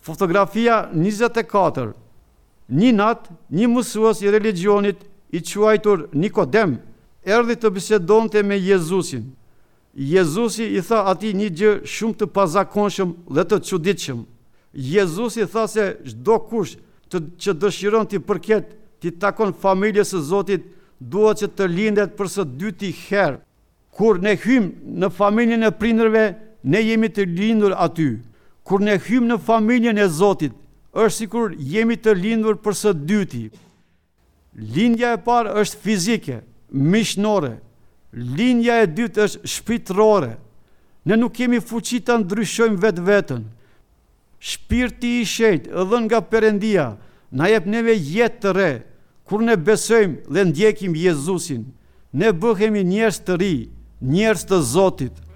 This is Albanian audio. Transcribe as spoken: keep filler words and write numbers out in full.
Fotografia njëzet e katër. Një natë, një mësues i religionit i quajtur Nikodem erdhi të bisedonte me Jezusin. Jezusi i tha atij një gjë shumë të pazakonshëm dhe të çuditshëm. Jezusi tha se çdo kush të, që dëshiron të përket të takon familjes së Zotit, duhet që të lindet për së dyti herë. Kur ne hym në familjen e prindërve, ne jemi të lindur aty. Kur ne hym në familjen e Zotit, është sikur jemi të lindur për së dyti. Lindja e parë është fizike, mishnore. Lindja e dytë është shpirtërore. Ne nuk kemi fuqi ta ndryshojmë vetveten. Shpirti i shenjtë, dhënë nga Perëndia, na jep neve jetë të re. Kur ne besojmë dhe ndjekim Jezusin, ne bëhemi njerëz të ri, njerëz të Zotit.